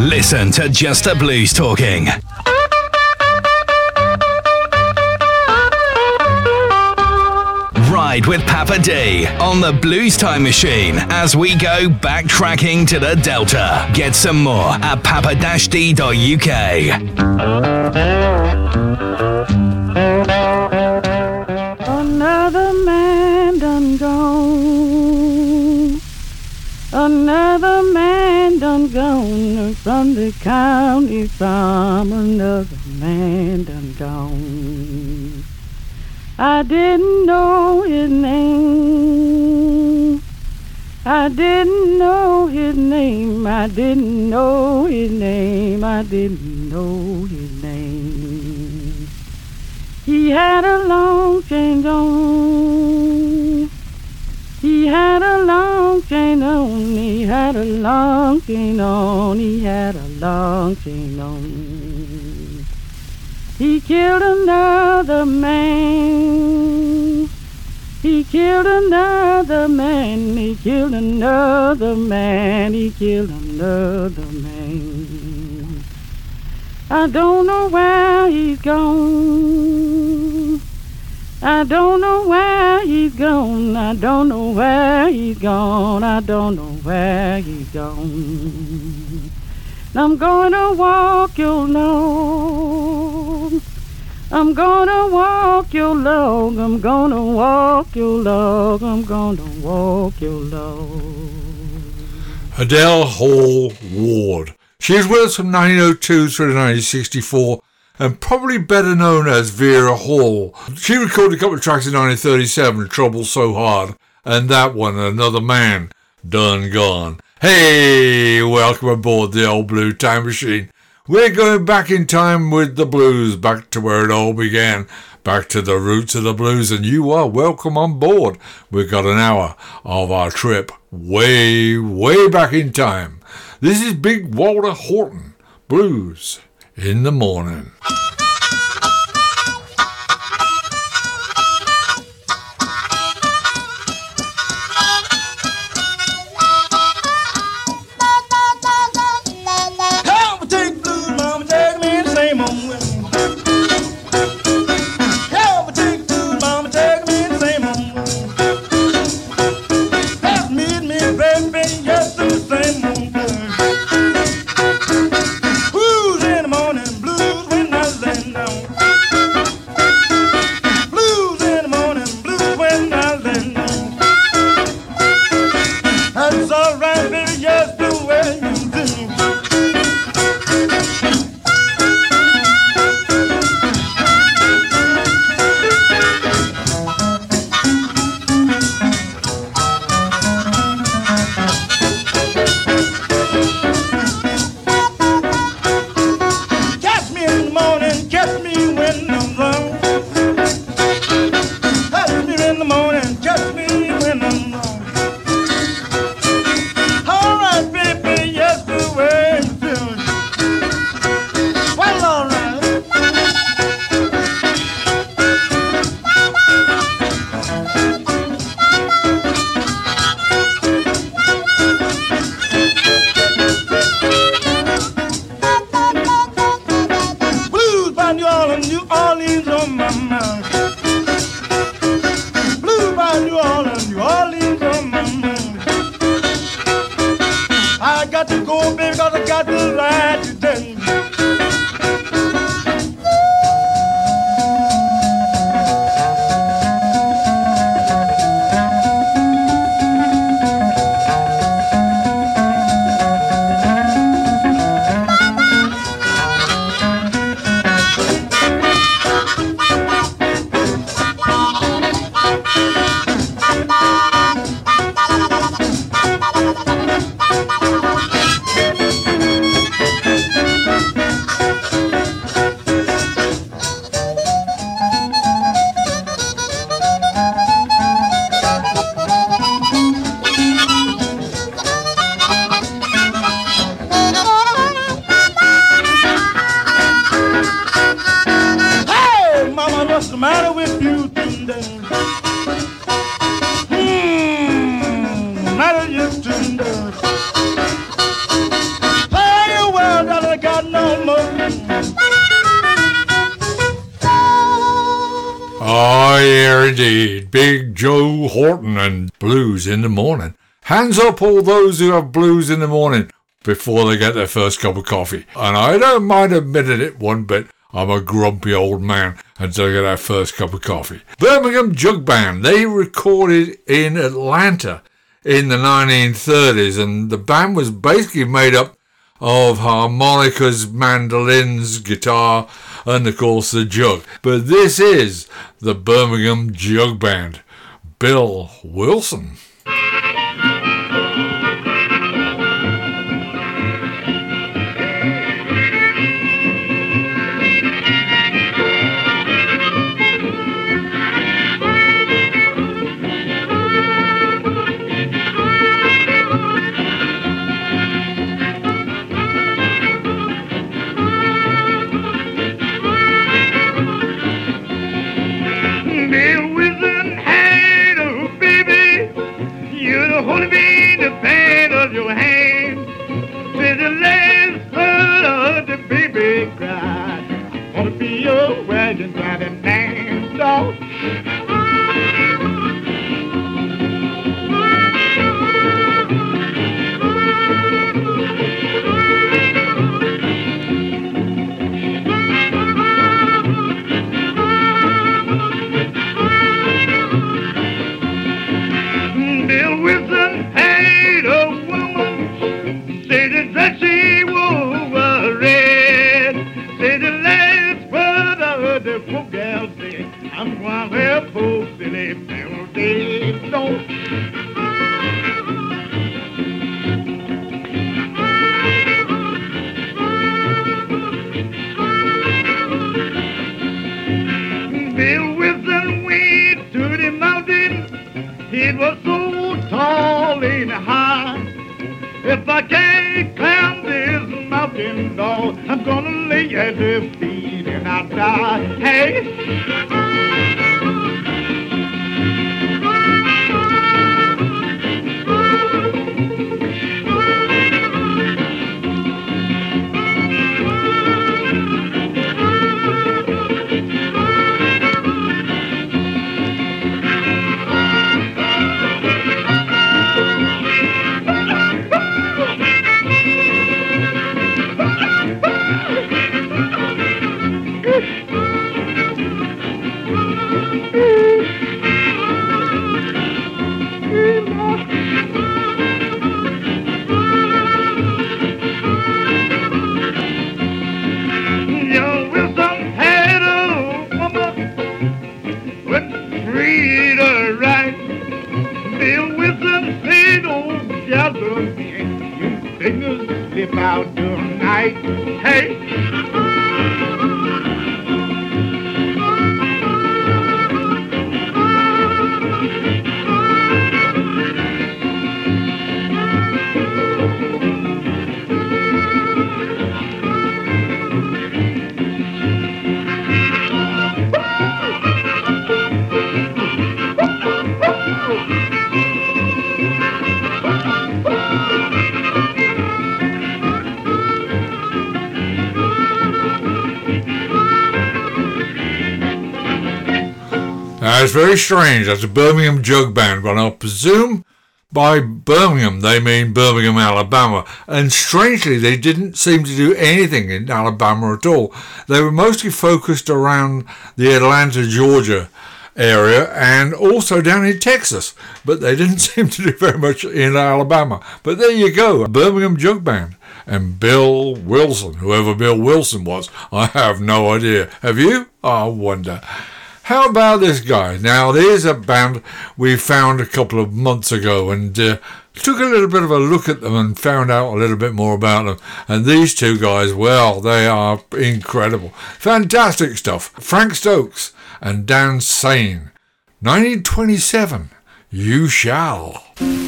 Listen to Just the Blues Talking. Ride with Papa D on the Blues Time Machine as we go backtracking to the Delta. Get some more at papa-d.uk. Another man done gone. Another man done gone from the county farm. Another man done gone. I didn't know his name. I didn't know his name. I didn't know his name. I didn't know his name. He had a long chain on. He had a long chain on. He had a long chain on. He had a long chain on. He killed another man. He killed another man. He killed another man. He killed another man. I don't know where he's gone. I don't know where he's gone. I don't know where he's gone. I don't know where he's gone. I'm gonna walk your log. I'm gonna walk your log. I'm gonna walk your log. I'm gonna walk your log. Adele Hall Ward. She was with us from 1902 through to 1964 and probably better known as Vera Hall. She recorded a couple of tracks in 1937, Trouble So Hard, and that one, Another Man Done Gone. Hey, welcome aboard the old Blue Time Machine. We're going back in time with the blues, back to where it all began, back to the roots of the blues, and you are welcome on board. We've got an hour of our trip way, way back in time. This is Big Walter Horton, Blues in the Morning. Play your world indeed. Big Joe Horton and Blues in the Morning. Hands up all those who have blues in the morning before they get their first cup of coffee. And I don't mind admitting it one bit. I'm a grumpy old man until I get our first cup of coffee. Birmingham Jug Band. They recorded in Atlanta in the 1930s, and the band was basically made up of harmonicas, mandolins, guitar, and of course the jug. But this is the Birmingham Jug Band. Bill Wilson. It's very strange. That's a Birmingham Jug Band, but I presume by Birmingham they mean Birmingham, Alabama. And strangely, they didn't seem to do anything in Alabama at all. They were mostly focused around the Atlanta, Georgia area and also down in Texas, but they didn't seem to do very much in Alabama. But there you go, a Birmingham Jug Band. And Bill Wilson, whoever Bill Wilson was, I have no idea. Have you? I wonder. How about this guy? Now, there's a band we found a couple of months ago and took a little bit of a look at them and found out a little bit more about them. And these two guys, well, they are incredible. Fantastic stuff. Frank Stokes and Dan Sane. 1927, You Shall.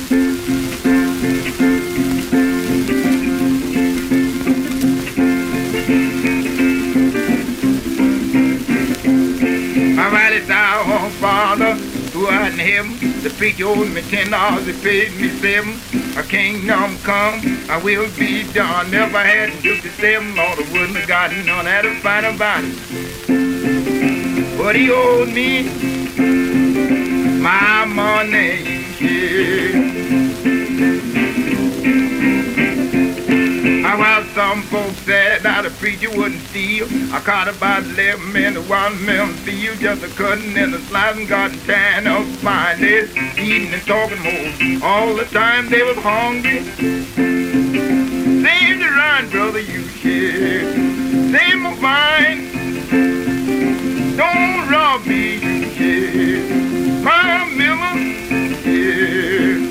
Father, who art in heaven, the preacher owed me $10, he paid me $7. A kingdom come, I will be done. Never had $57, Lord, I wouldn't have gotten none. Had to fight about it. But he owed me my money, yeah. While some folks said that a preacher wouldn't steal, I caught about 11 men to 1 million field, just a cutting and a slicing, got tan up fine days, eating and talking more. All the time they was hungry. Save the rhyme, brother, you share. Save my vine. Don't rob me, you share. My Miller, yeah.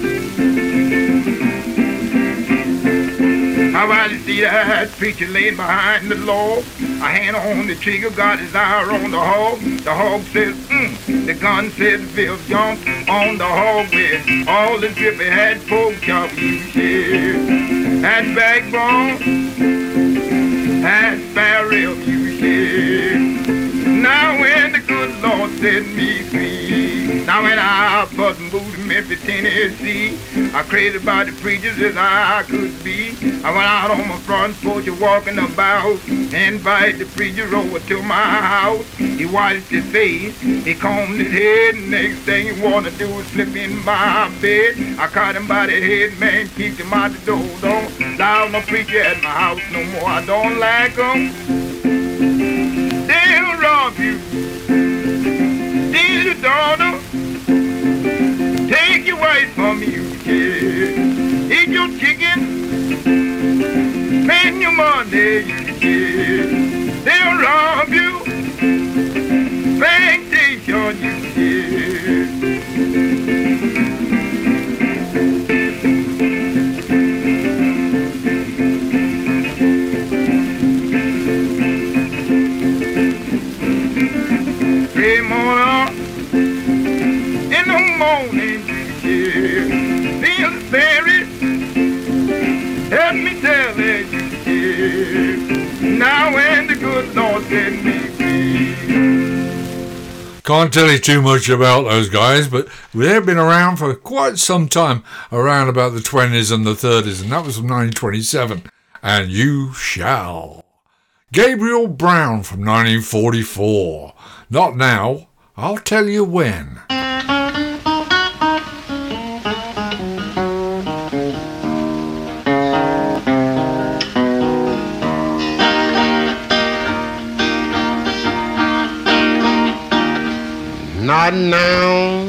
How I see that preacher laying behind the log, a hand on the trigger, got his eye on the hog. The hog says, the gun says, Bill jumped on the hog with all the drip he had, pork chop, you share. Had backbone, had spare rib, you share. Now when the good Lord set me free, now when I button moved to Memphis, Tennessee, I crazy about the preachers as I could be. I went out on my front porch walking about, invite the preacher over to my house. He washed his face, he combed his head, and next thing he wanted to do was slip in my bed. I caught him by the head, man, kicked him out the door. Don't allow no preacher at my house no more. I don't like him. They'll rob you, steal your daughter, take your wife from you, yeah. Eat your chicken, spend your money, yeah. They'll rob you, bank you, yeah. Morning, yeah. Pillsbury, help me tell it, yeah. Now when the good Lord send me free. Can't tell you too much about those guys, but they've been around for quite some time, around about the 20s and the 30s, and that was from 1927. And You Shall. Gabriel Brown from 1944. Not now, I'll tell you when. Not now,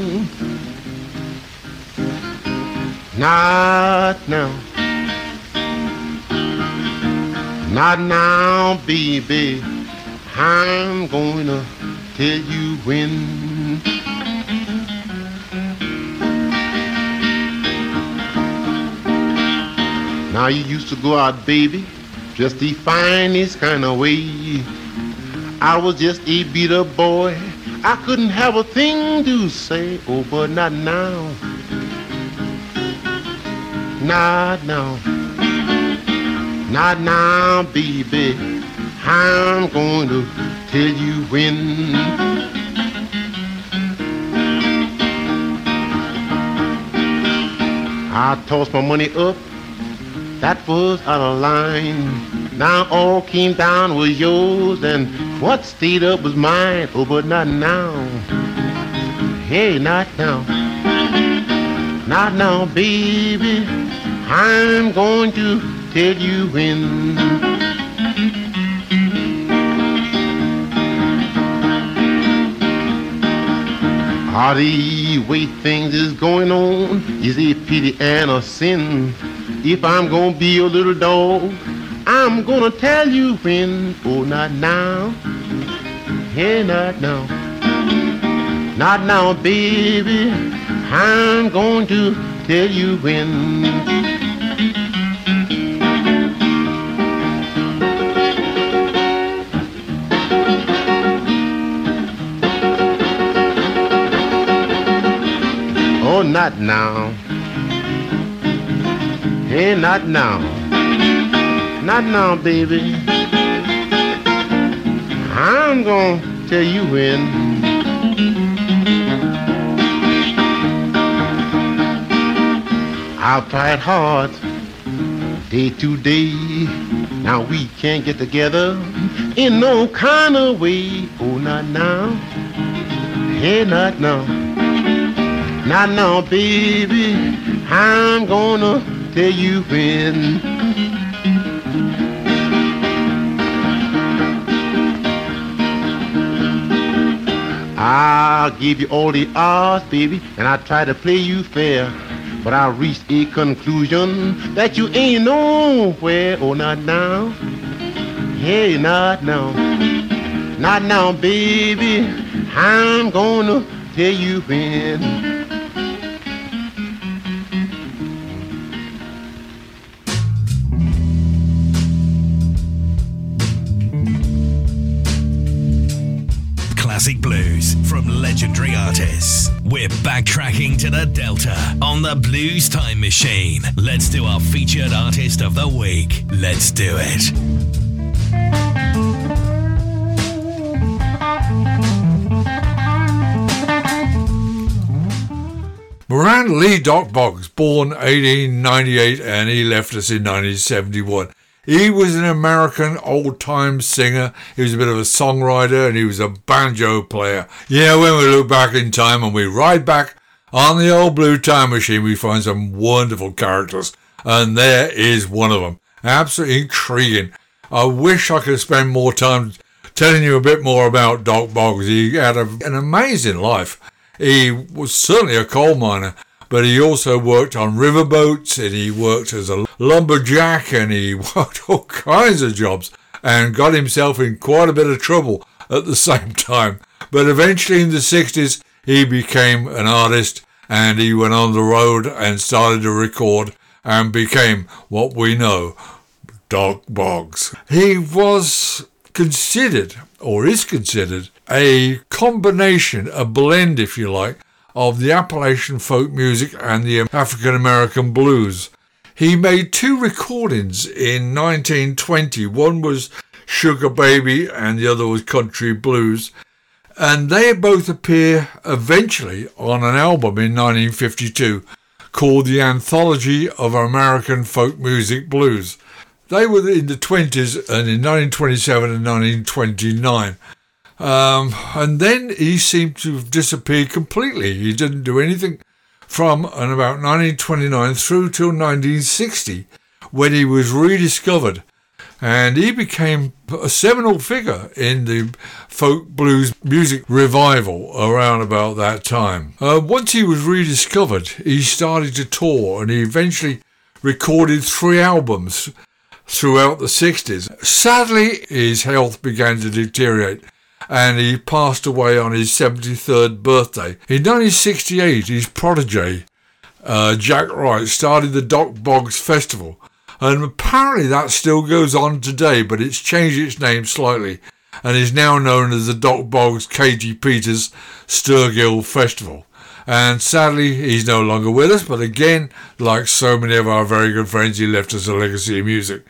not now, not now, baby. I'm going to tell you when. Now you used to go out, baby, just the finest kind of way. I was just a beat-up boy. I couldn't have a thing to say, oh, but not now. Not now. Not now, baby. I'm going to tell you when. I tossed my money up, that was out of line. Now all came down was yours, and what stayed up was mine. Oh, but not now. Hey, not now. Not now, baby. I'm going to tell you when. How the way things is going on is a pity and a sin. If I'm gonna be a little dog, I'm gonna tell you when. Oh, not now. Hey, not now. Not now, baby. I'm going to tell you when. Oh, not now. Hey, not now. Not now, baby. I'm gonna tell you when. I've tried hard day to day. Now we can't get together in no kind of way. Oh, not now. Hey, not now. now, baby, I'm gonna tell you when. I'll give you all the odds, baby, and I'll try to play you fair. But I'll reach a conclusion that you ain't nowhere. Oh, not now. Hey, not now. Not now, baby. I'm gonna tell you when. Classic blues from legendary artists. We're backtracking to the Delta on the Blues Time Machine. Let's do our featured artist of the week. Let's do it. Miranda Lee Doc Boggs, born 1898, and he left us in 1971. He was an American old-time singer. He was a bit of a songwriter, and he was a banjo player. Yeah, when we look back in time and we ride back on the old Blue Time Machine, we find some wonderful characters, and there is one of them. Absolutely intriguing. I wish I could spend more time telling you a bit more about Doc Boggs. He had an amazing life. He was certainly a coal miner, but he also worked on riverboats, and he worked as a lumberjack, and he worked all kinds of jobs and got himself in quite a bit of trouble at the same time. But eventually in the 60s, he became an artist, and he went on the road and started to record and became what we know, Doc Boggs. He was considered, or is considered, a combination, a blend, if you like, of the Appalachian folk music and the African American blues. He made two recordings in 1920. One was Sugar Baby and the other was Country Blues. And they both appear eventually on an album in 1952 called The Anthology of American Folk Music Blues. They were in the 20s and in 1927 and 1929. And then he seemed to have disappeared completely. He didn't do anything from and about 1929 through till 1960, when he was rediscovered. And he became a seminal figure in the folk blues music revival around about that time. Once he was rediscovered, he started to tour, and he eventually recorded 3 albums throughout the 60s. Sadly, his health began to deteriorate, and he passed away on his 73rd birthday. In 1968, his protege, Jack Wright, started the Doc Boggs Festival, and apparently that still goes on today, but it's changed its name slightly and is now known as the Doc Boggs K.G. Peters Sturgill Festival. And sadly, he's no longer with us, but again, like so many of our very good friends, he left us a legacy of music.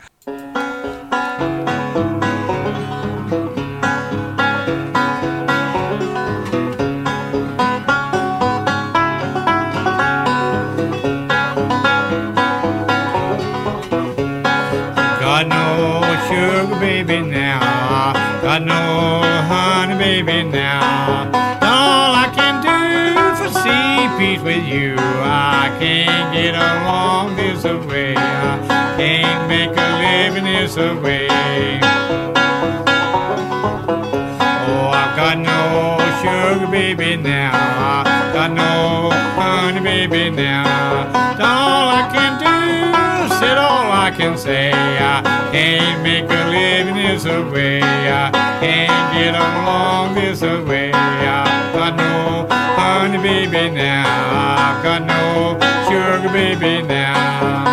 Got no honey, baby, now. All I can do for see peace with you. I can't get along this way. I can't make a living this way. Oh, I've got no sugar, baby, now. Got no honey, baby, now. All I can do is sit, all I can say. I can't make a living this way. I can't get along this way. I've got no honey, baby, now. I've got no sugar, baby, now.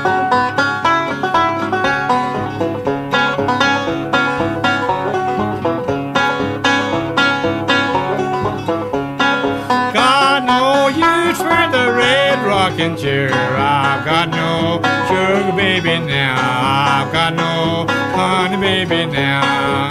Got no use for the red rocking chair. I've got no sugar, baby, now. I've got no honey, baby, now.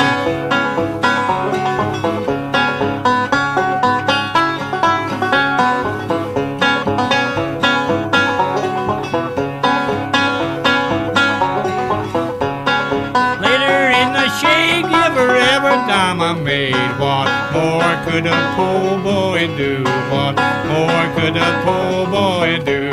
Later in the shade, give her every dime I made. What more could a poor boy do? What more could a poor boy do?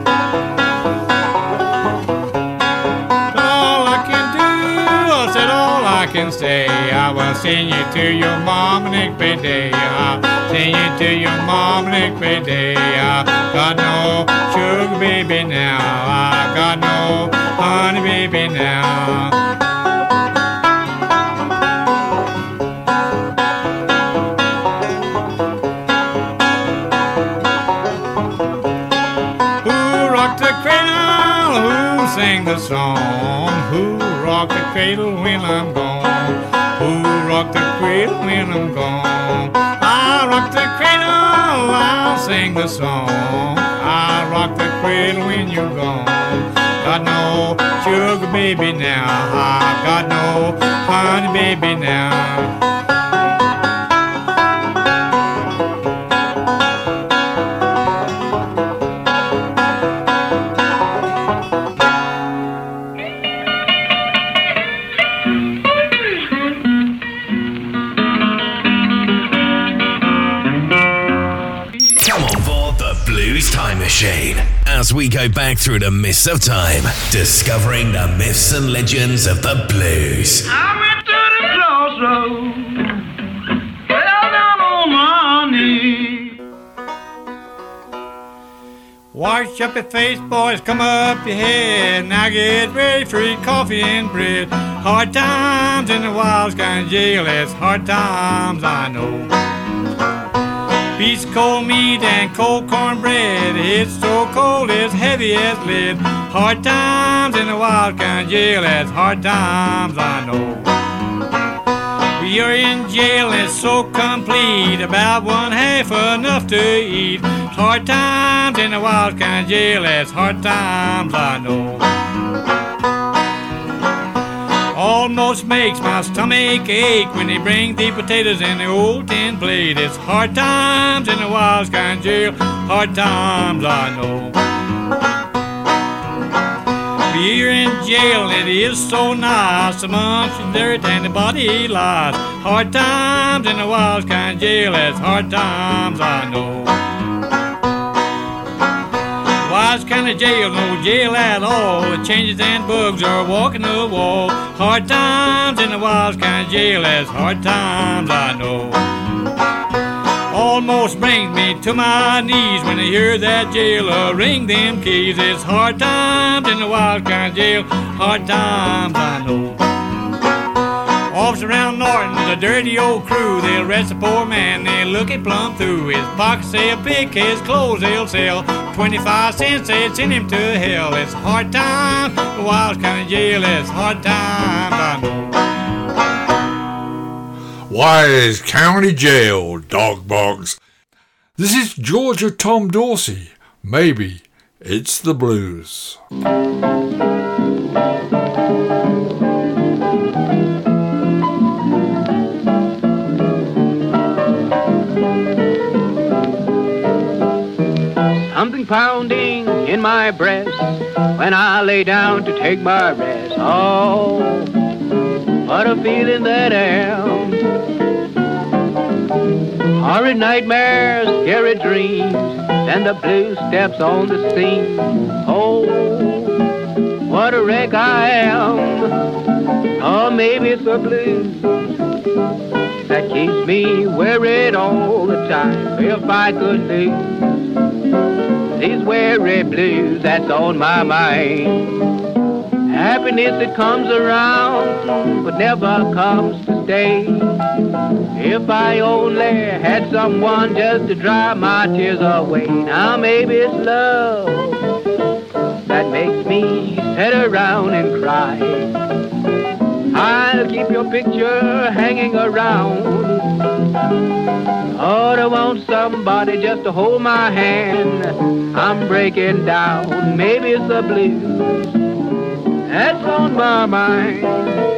All I can do, I said all I can say, I will sing you to your mom next day. I'll sing you to your mom next day. I got no sugar baby now. I got no honey baby now. Sing the song, who rocked the cradle when I'm gone? Who rocked the cradle when I'm gone? I rock the cradle, I'll sing the song. I rock the cradle when you're gone. Got no sugar baby now, I got no honey baby now. Time Machine as we go back through the mists of time, discovering the myths and legends of the blues. I went to the crossroads, fell down on my knees. Wash up your face, boys, come up your head. Now get ready for your coffee and bread. Hard times in the Wild Sky Jail, it's hard times, I know. Piece of cold meat and cold cornbread, it's so cold it's heavy as lead. Hard times in the Wild County Jail, it's hard times, I know. We are in jail and it's so complete, about one half enough to eat. Hard times in the Wild County Jail, it's hard times, I know. Almost makes my stomach ache when they bring the potatoes in the old tin plate. It's hard times in the Wild Sky Jail, hard times, I know. We're in jail, it is so nice, amongst the dirt and the body lies. Hard times in the Wild Sky Jail, it's hard times, I know. Wild County Jail, no jail at all. The changes and bugs are walking the wall. Hard times in the Wild County Jail, it's hard times, I know. Almost brings me to my knees when I hear that jailer ring them keys. It's hard times in the Wild County Jail, hard times, I know. Officers around Norton, the dirty old crew, they'll arrest a poor man, they'll look it plumb through. His pockets they'll pick, his clothes they'll sell. 25 cents, they'd send him to hell. It's hard time, the Wild County Jail, it's hard times, I know. Wise County Jail, dog bogs. This is Georgia Tom Dorsey. Maybe it's the blues. Something pounding in my breast when I lay down to take my rest. Oh, what a feeling that I am. Horrid nightmares, scary dreams, and the blue steps on the scene. Oh, what a wreck I am. Oh, maybe it's the blues that keeps me worried all the time. If I could lose these weary blues that's on my mind. Happiness that comes around but never comes to stay. If I only had someone just to dry my tears away. Now maybe it's love that makes me sit around and cry. I'll keep your picture hanging around. Oh, I want somebody just to hold my hand. I'm breaking down, maybe it's the blues that's on my mind.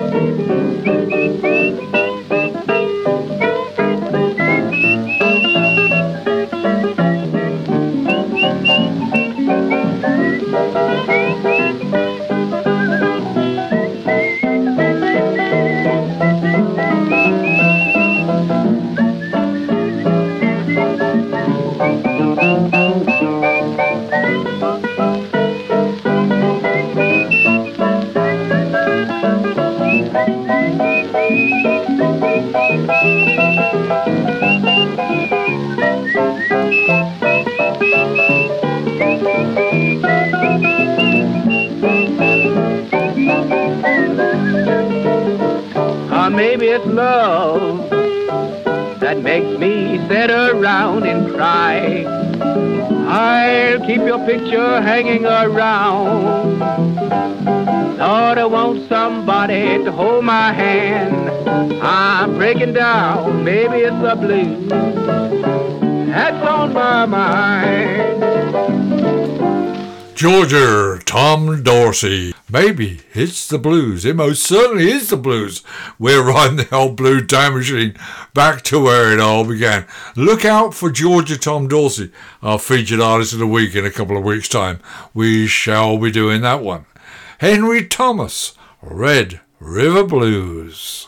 it's love that makes me sit around and cry. I'll keep your picture hanging around. Lord, I want somebody to hold my hand. I'm breaking down, maybe it's the blues that's on my mind. Georgia, Tom Dorsey. Maybe it's the blues. It most certainly is the blues. We're riding the old blue time machine back to where it all began. Look out for Georgia Tom Dorsey, our featured artist of the week in a couple of weeks' time. We shall be doing that one. Henry Thomas, Red River Blues.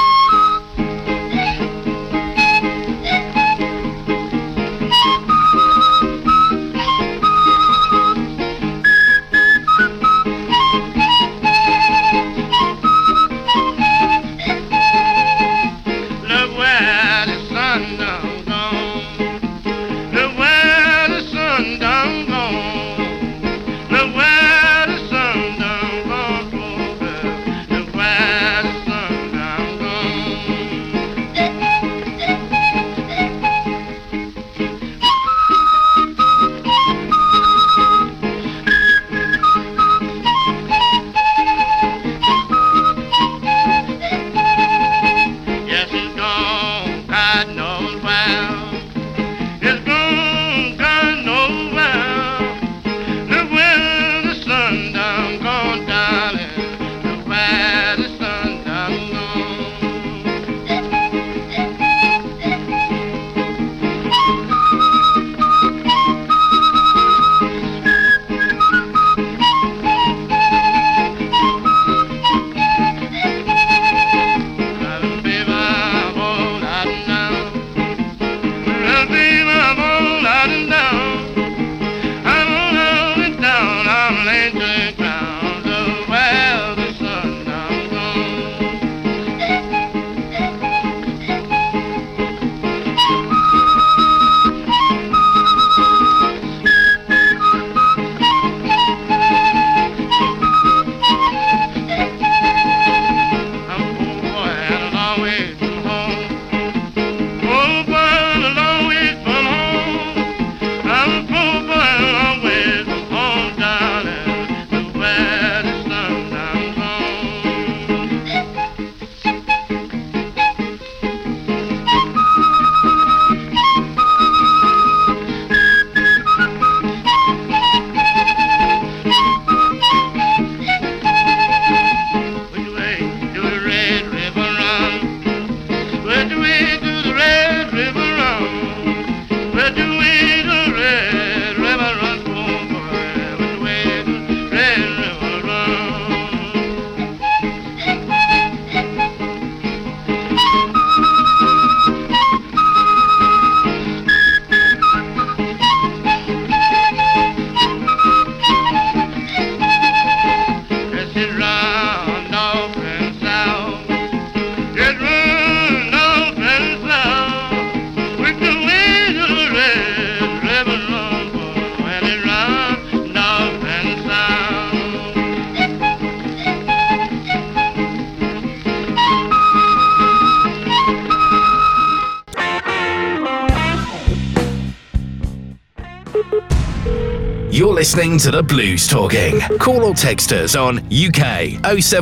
You're listening to the Blues Talking. Call or text us on UK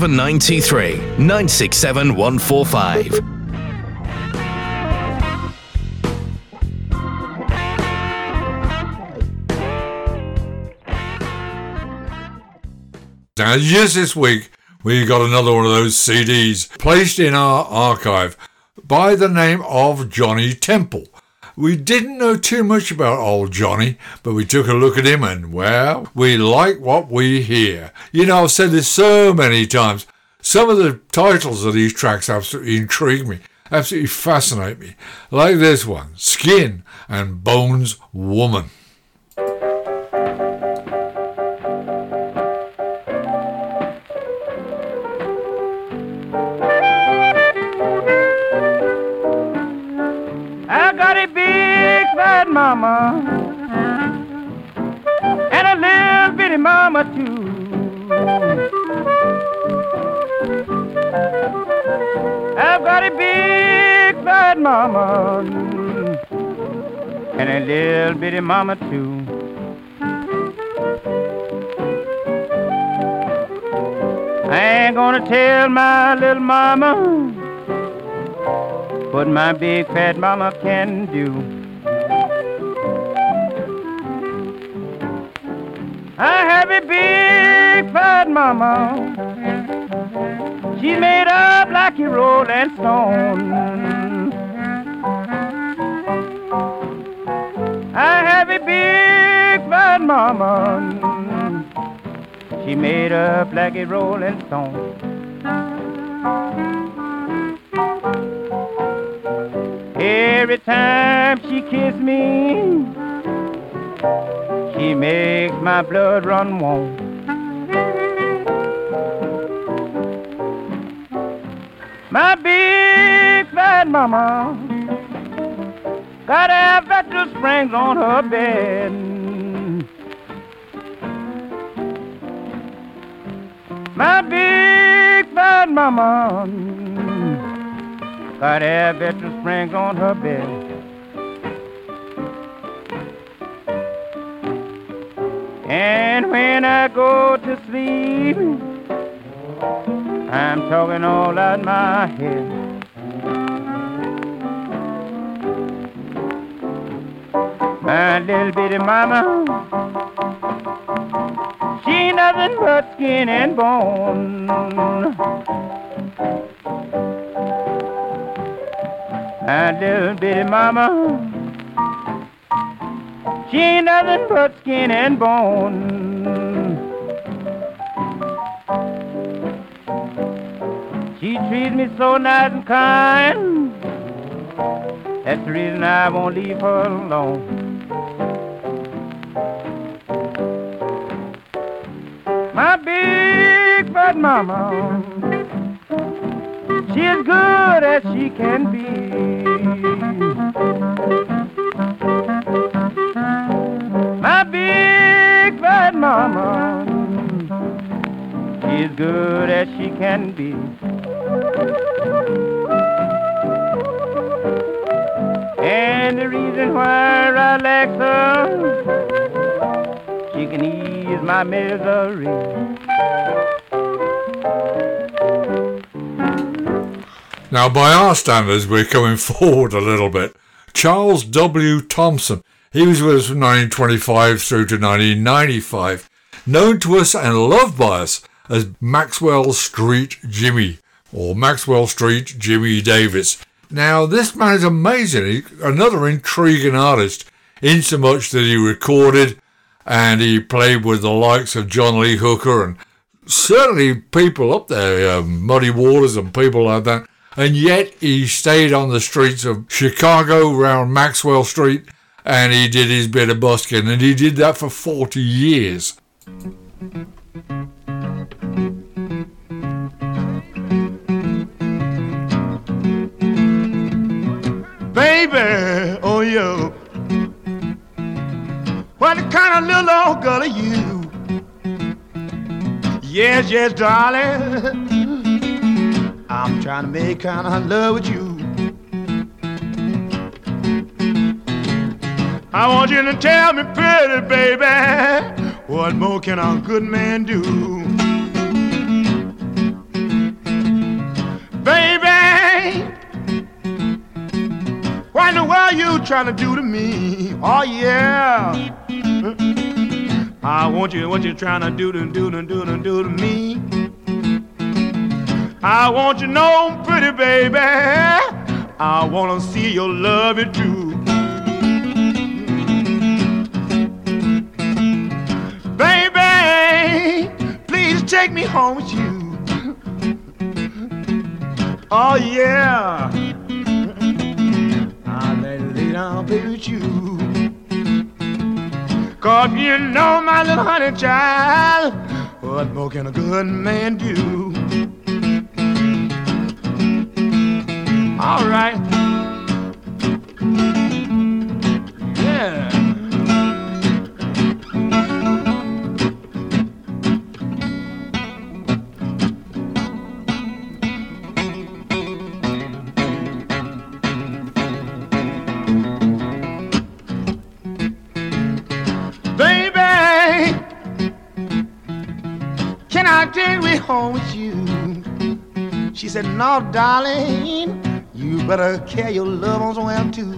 07923 967 145. Now, just this week, we got another one of those CDs placed in our archive by the name of Johnny Temple. We didn't know too much about old Johnny, but we took a look at him and, well, we like what we hear. You know, I've said this so many times. Some of the titles of these tracks absolutely intrigue me, absolutely fascinate me. Like this one, Skin and Bones Woman. Mama and a little bitty mama too. I've got a mama and a little bitty mama too. I ain't gonna tell my little mama what my big fat mama can do. I have a big fat mama. She's made up like a rolling stone. I have a big fat mama. She made up like a rolling stone. Every time she kisses me, she makes my blood run warm. My big fat mama got a vegetable springs on her bed. My big fat mama got a vegetable springs on her bed. And when I go to sleep, I'm talking all out my head. My little bitty mama, she ain't nothing but skin and bone. My little bitty mama, she ain't nothing but skin and bone. She treats me so nice and kind. That's the reason I won't leave her alone. My big fat mama, she as good as she can be. My big fat mama, she as good as she can be. And the reason why I like her, she can ease my misery. Now, by our standards, we're coming forward a little bit. Charles W. Thompson, he was with us from 1925 through to 1995, known to us and loved by us as Maxwell Street Jimmy, or Maxwell Street Jimmy Davis. Now, this man is amazing. He's another intriguing artist, in so much that he recorded and he played with the likes of John Lee Hooker and certainly people up there, Muddy Waters and people like that. And yet he stayed on the streets of Chicago around Maxwell Street and he did his bit of busking, and he did that for 40 years. Baby, oh yo, what kind of little old girl are you? Yes, yes, darling, I'm trying to make kind of love with you. I want you to tell me pretty, baby, what more can a good man do? Baby, what in the world you trying to do to me? Oh yeah, I want you, what you trying to do to me? I want you to know, pretty baby, I want to see your love is true. Baby, please take me home with you. Oh yeah, I'll lay down, baby, with you. 'Cause you know, my little honey child, what more can a good man do? All right. Yeah. way home with you. She said, no, darling, you better carry your loved ones well too.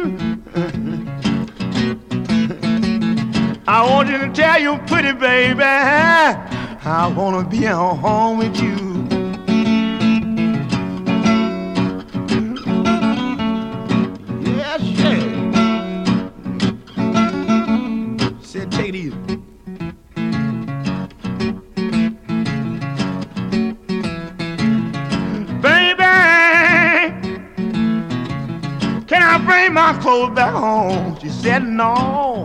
I want you to tell your pretty baby I wanna be at home with you. Yes, yeah. Said, take it easy. Can I bring my clothes back home? She said no.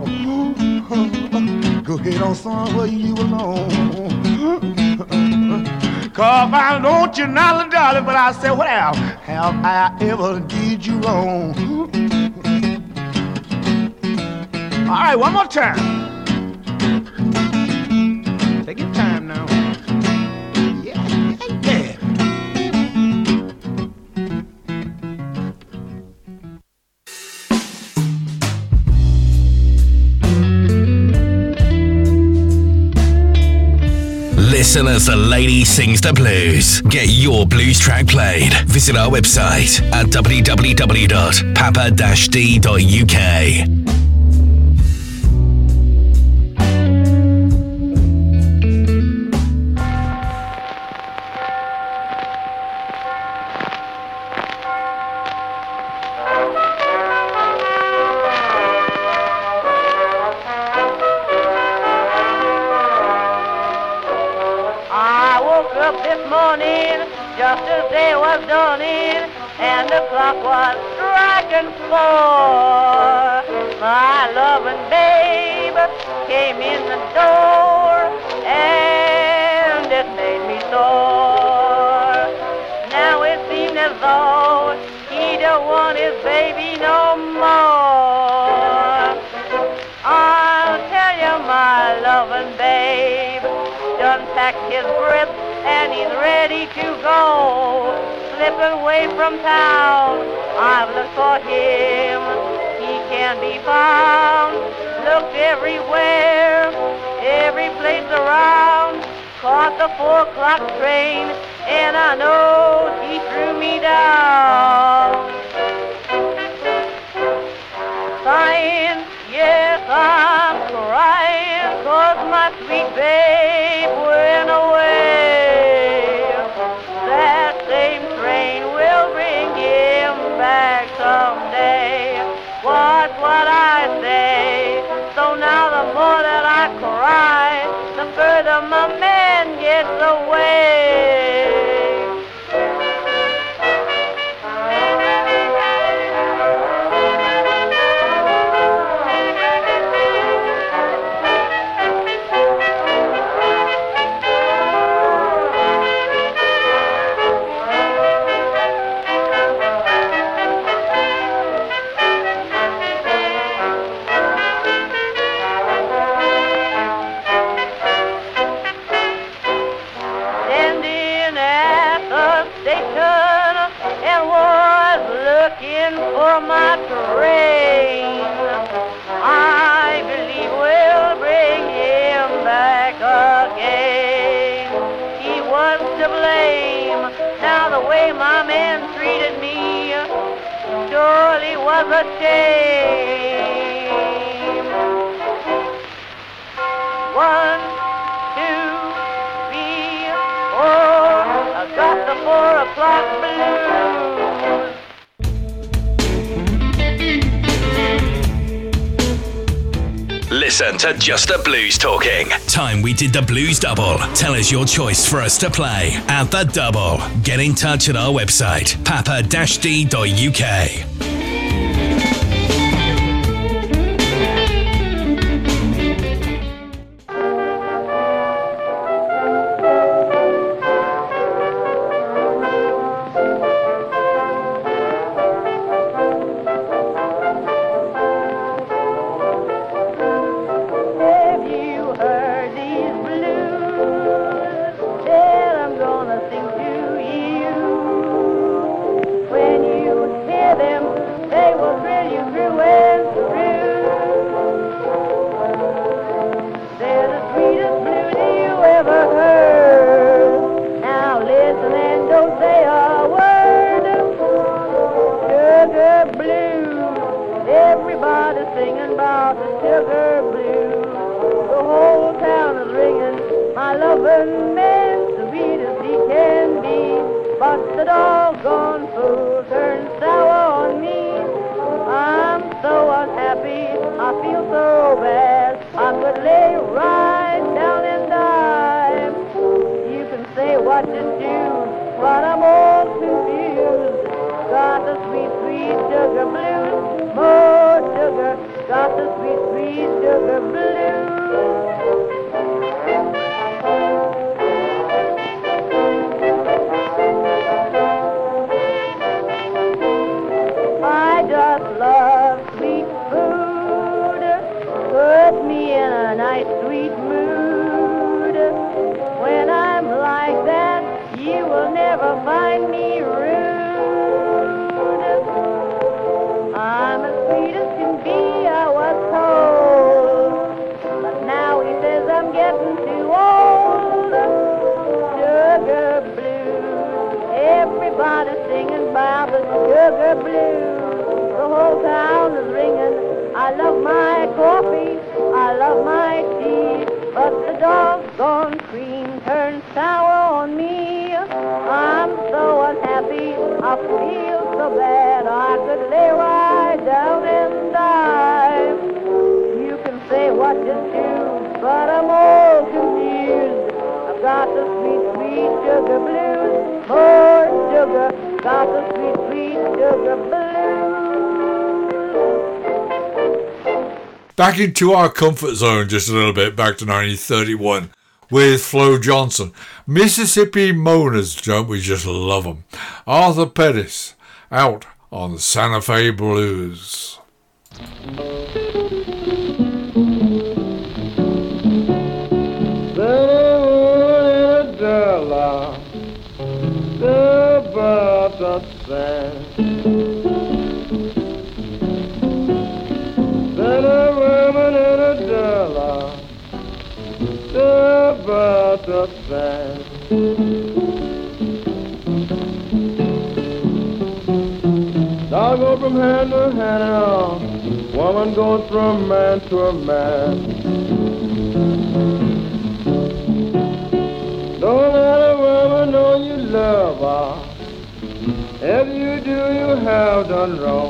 Go ahead on, son, where you alone. Cause I want you not, darling, but I said, well, have I ever did you wrong? All right, one more time. Take your time now. Yeah. Listen as the lady sings the blues. Get your blues track played. Visit our website at www.papa-d.uk. And the clock was striking 4. My loving babe came in the door, and it made me sore. Now it seemed as though he don't want his baby no more. I'll tell you, my loving babe done packed his grip, and he's ready to go. Slipping away from town, I've looked for him, he can't be found. Looked everywhere, every place around. Caught the 4 o'clock train, and I know he threw me down. Sighing, yes, I'm crying, 'cause my sweet babe went away. That same train will bring him back someday. Watch what I say. So now the more that I cry, the further my man gets away. For my train, I believe we'll bring him back again. He was to blame. Now the way my man treated me surely was a shame. 1, 2, 3, 4. I got the 4 o'clock blues. Listen to Just the Blues Talking. Time we did the Blues Double. Tell us your choice for us to play at the Double. Get in touch at our website, papa-d.uk. Them what to do, but I'm all confused. Got the sweet, sweet sugar blues, more sugar. Got the sweet, sweet sugar blues. I just love sweet food. Put me in a nice sweet mood. When I'm like that, you will never find me rude. I'm as sweet as can be, I was told. But now he says I'm getting too old. Sugar blues, everybody's singing about the sugar blues. The whole town is ringing. I love my coffee, I love my tea, but the doggone cream turns sour on me. I'm so unhappy, I feel so bad, I could lay right down and die. You can say what you choose, but I'm all confused. I've got the sweet, sweet sugar blues, more sugar, got the sweet, sweet sugar blues. Back into our comfort zone just a little bit, back to 1931 with Flo Johnson. Mississippi Moaners, don't we just love them? Arthur Pettis, out on the Santa Fe Blues. Dog go from hand to hand, woman goes from man to a man. Don't let a woman know you love her. If you do, you have done wrong.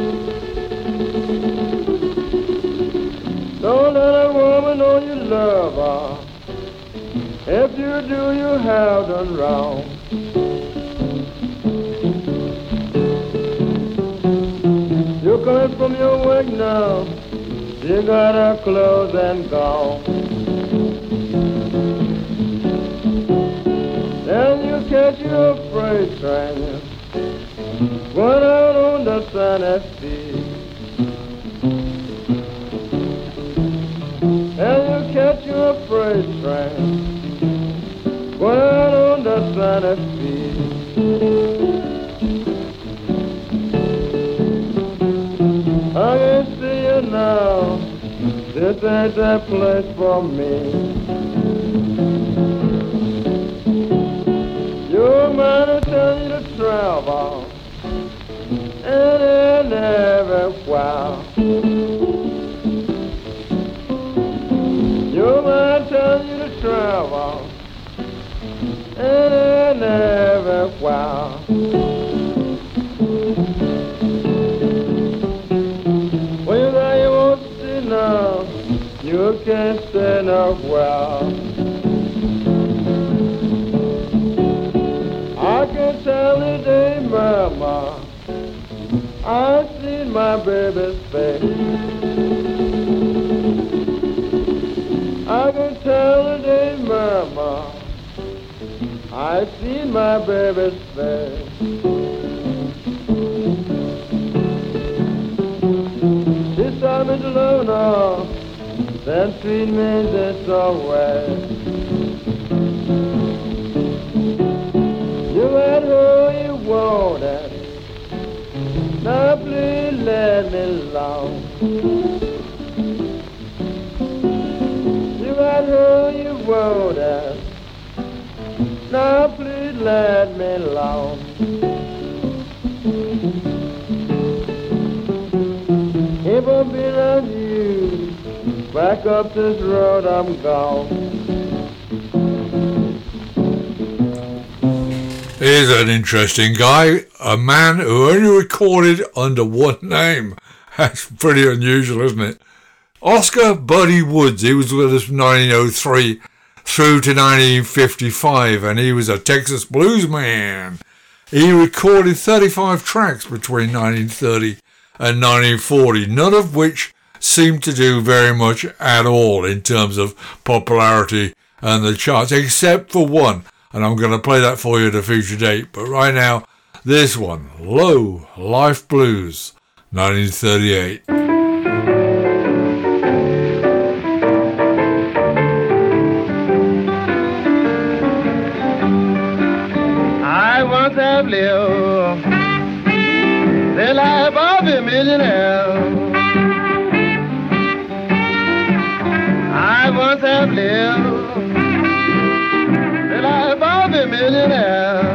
Don't let a woman know you love her. If you do, you have done wrong. You're coming from your work now. You got her clothes and gone. Then you catch your freight train, going out on the Santa Fe. And you catch your freight train, going out on the Santa Fe. I can see you now, this ain't that place for me. Your man will tell you to travel, and everywhere. Your man tell you to travel, and everywhere. When you say you won't see now, you can't stay nowhere. I can tell the day, mama, I seen my baby's face. I can tell the day, mama, I seen my baby's face. She saw me to love now, then treat me this way. You had who you wanted, now please let me alone. You had who you wanted, now please let me alone. If I've been on you, back up this road I'm gone. Here's an interesting guy, a man who only recorded under one name. That's pretty unusual, isn't it? Oscar Buddy Woods, he was with us from 1903 through to 1955, and he was a Texas blues man. He recorded 35 tracks between 1930 and 1940, none of which seemed to do very much at all in terms of popularity and the charts, except for one, and I'm going to play that for you at a future date. But right now, this one, Low Life Blues, 1938. I once have lived the life of a millionaire. I once have lived the life of a millionaire.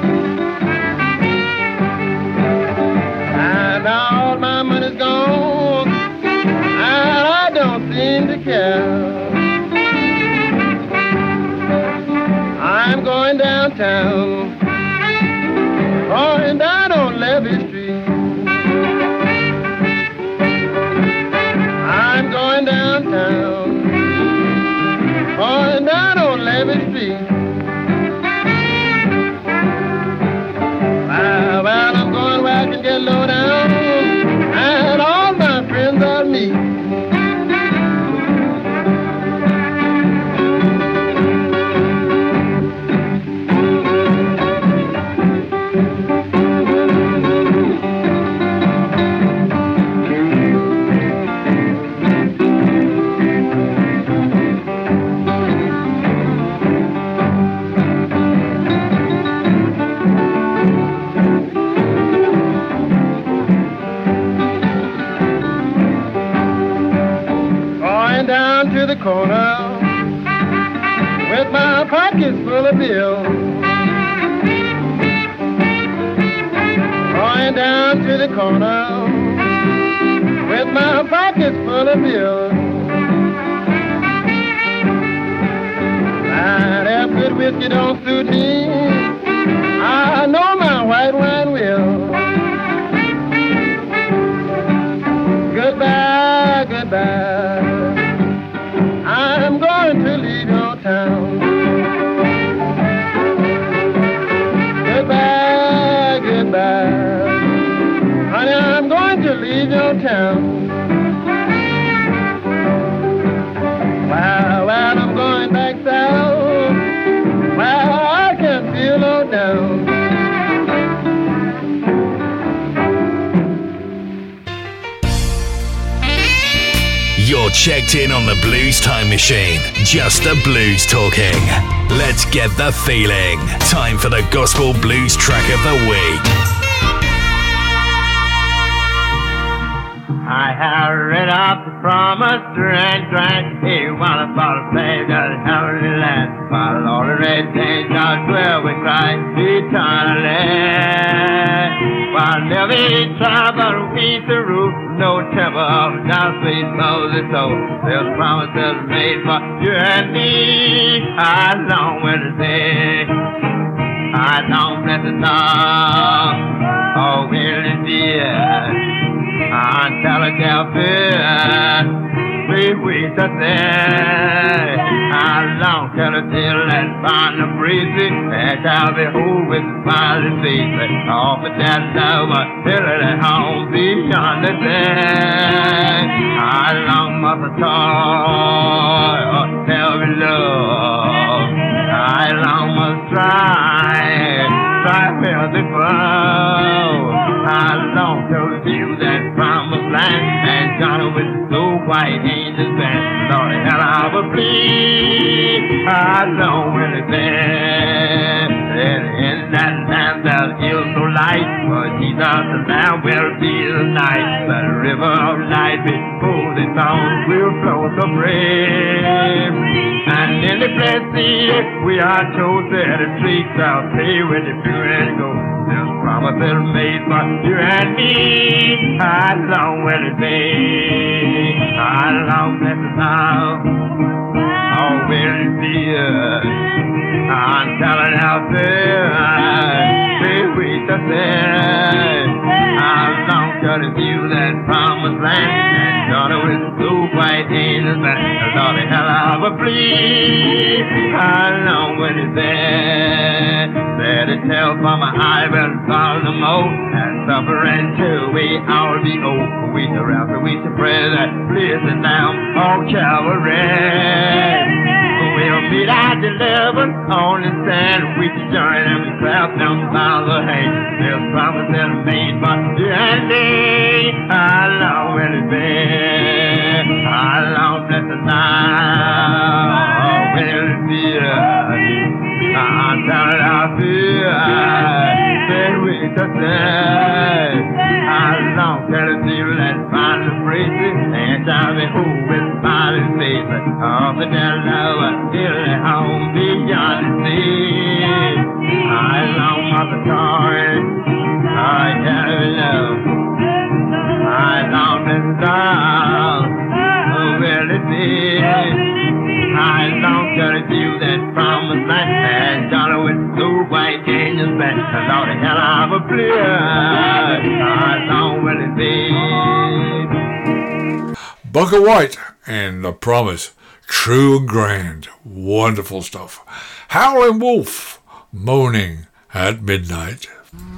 And now all my money's gone, and I don't seem to care. I'm going downtown, going down on Levee Street. I'm going downtown, going down on Levee Street. Well, I'm going where I can get low down, and all my friends are me. The corner with my pockets full of bills. Going down to the corner with my pockets full of bills. And if good whiskey don't suit me, I know my white wine will. Goodbye, goodbye, I'm going to leave your town. Goodbye, goodbye, honey, I'm going to leave your town. Well, I'm going back south, well, I can feel low down. You're checked in on the Blues Time Machine. Just the blues talking. Let's get the feeling. Time for the Gospel Blues Track of the Week. I have read up the promise and drank. He wanted for the slave that heavenly land. While all the red things are dwell with Christ eternally. While never he tried but we the roof. No temple of God's face Moses soul. There's promises made for you and me. I long with the day. I long bless the song. Oh, will it be until the Philadelphia we wait to say. I long till the till and find the breezy and shall behold with the smiling face. Offer that love until it home beyond the day. I long must toil, tell me love. I long must try for the foe. I long to view that promised land and Johnny with the so white angels and Lord, hell I will plead. I long when it's there. And in that land there is no light, but Jesus the Lamb will be the night. The river of light before the sound will flow so brave. And in the blessed sea we are chosen, the streets shall stay with the pure and go. There's promises made for you and me. I long will it be. I long that the sound. Oh, will it be? I'm telling out there. We to say. I long to gonna view that promised land. And daughter with blue, white angels back. Lord, the hell of a plea. How long will it there? Better tell for my eye will follow the most. And suffer until we all be old. We shall rap, we shall pray that blizzard down on Calvary. We'll meet at 11 on the sand. We can join them and clap them by the hand. There's promises that are made for you and me. How long will it be? How long, blessed now will it be? I'm telling I feel that we can say. How long can it be? Let's find the phrases and tell me who is smiling face of the Delaware. Hill home beyond the sea. How long mother torn? I can't love. How long been down? Who will it be? How long can it view that promised land? And Johnny with blue white angels back. Lord, the hell of a blood. How long will it be? Bugger White and The Promise. True and grand. Wonderful stuff. Howlin' Wolf. Moaning at Midnight.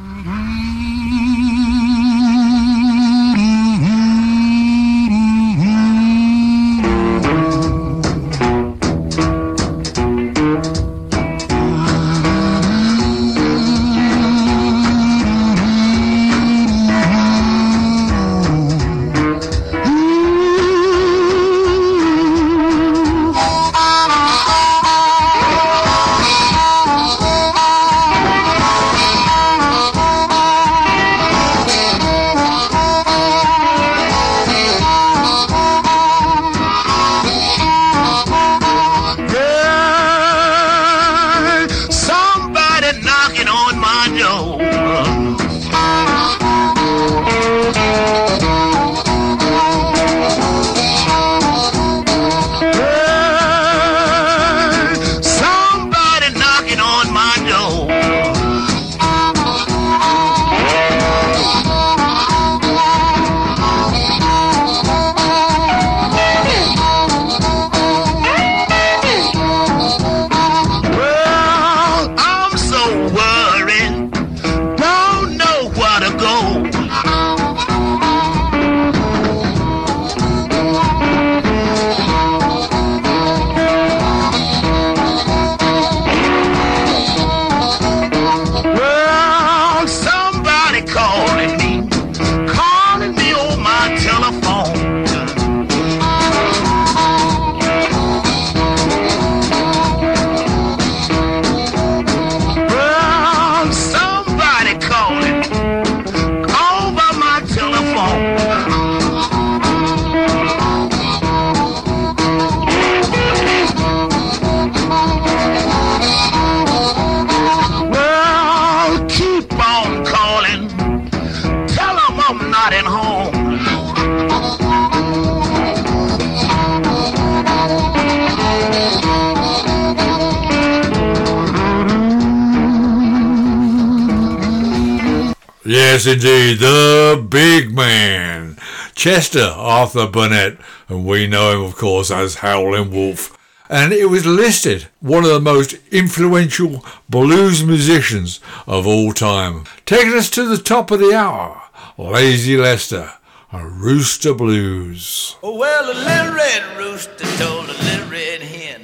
Yes, indeed, the big man, Chester Arthur Burnett, and we know him, of course, as Howlin' Wolf. And it was listed one of the most influential blues musicians of all time. Taking us to the top of the hour, Lazy Lester, a Rooster Blues. Oh, well, a little red rooster told a little red hen,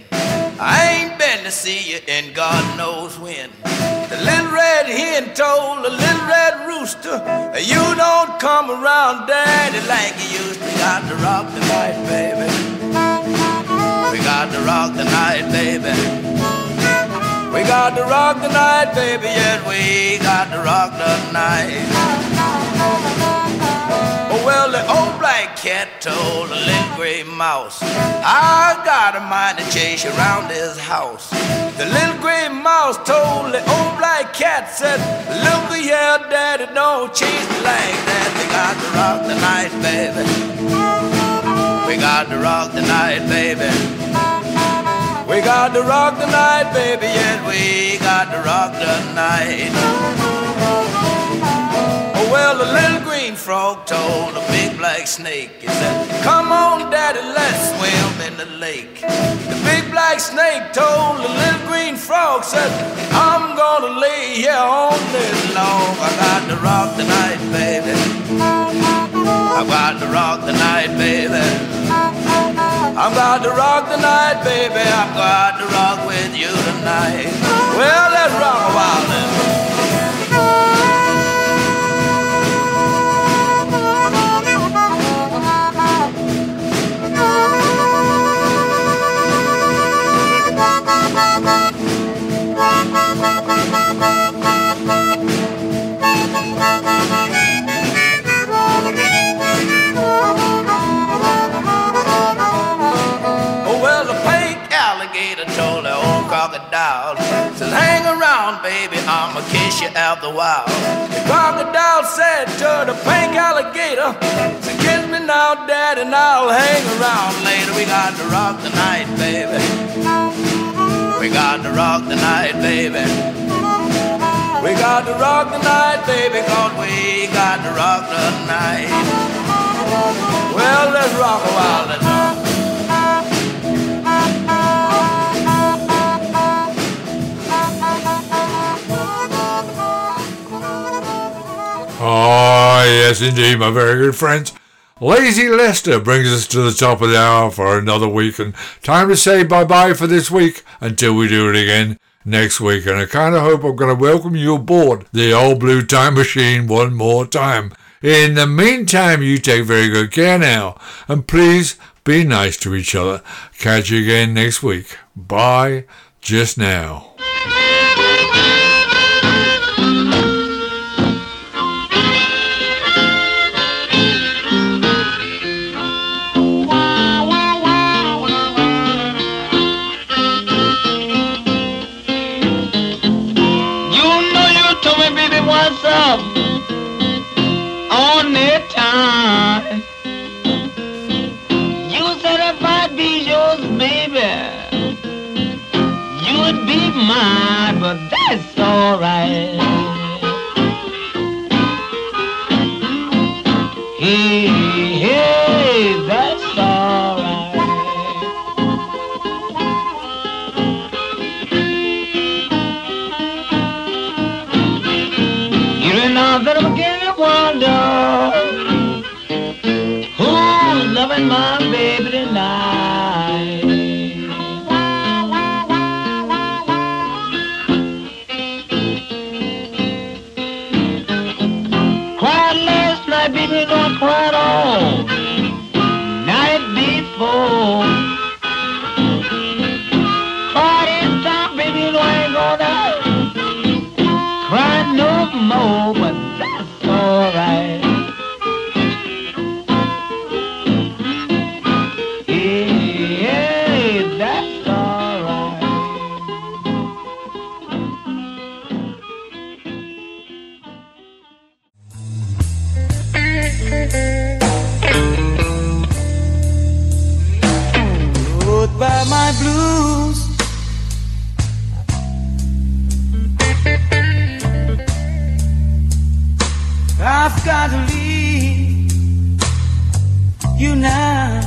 I ain't been to see you in God knows when. The little red hen told the little red rooster, you don't come around daddy like you used to. Got to rock the night, baby. We got to rock the night, baby. We got to rock the night, baby. Yes, we got to rock the night. Oh, well, the old black cat told a little gray mouse, I got a mind to chase you around this house. The little gray mouse told the old black cat, said, look here, daddy, don't chase me like that. We got to rock the night, baby. We got to rock the night, baby. We got to rock the night, baby. Yes, we got to rock the night. Oh, well, the little green frog told a big black snake, he said, come on, Daddy, let's swim in the lake. The big black snake told the little green frog, said, I'm gonna lay here all day long. I got to rock the night, baby. I got to rock the night, baby. I've got to rock the night, baby. I've got to rock with you tonight. Well, let's rock a while then. Crocodile says, hang around, baby, I'ma kiss you out the wild. The crocodile said to the pink alligator, so kiss me now, Daddy, and I'll hang around later. We got to rock the night, baby. We got to rock the night, baby. We got to rock the night, baby, 'cause we got to rock the night. Well, let's rock a while, let's rock. Oh, yes, indeed, my very good friends. Lazy Lester brings us to the top of the hour for another week, and time to say bye-bye for this week until we do it again next week. And I kind of hope I'm going to welcome you aboard the old blue time machine one more time. In the meantime, you take very good care now, and please be nice to each other. Catch you again next week. Bye just now. What's up on that time? You said if I'd be yours, baby, you'd be mine, but that's alright. Hey, hey, that's alright. Now that I'm beginning to wonder who's loving my baby tonight. Cried last night, baby, don't cry at all. Night before. Cried this time, baby, no, I ain't gonna cry no more, but that's alright. Hey, hey, that's alright. Goodbye, my blues. I've got to leave you now.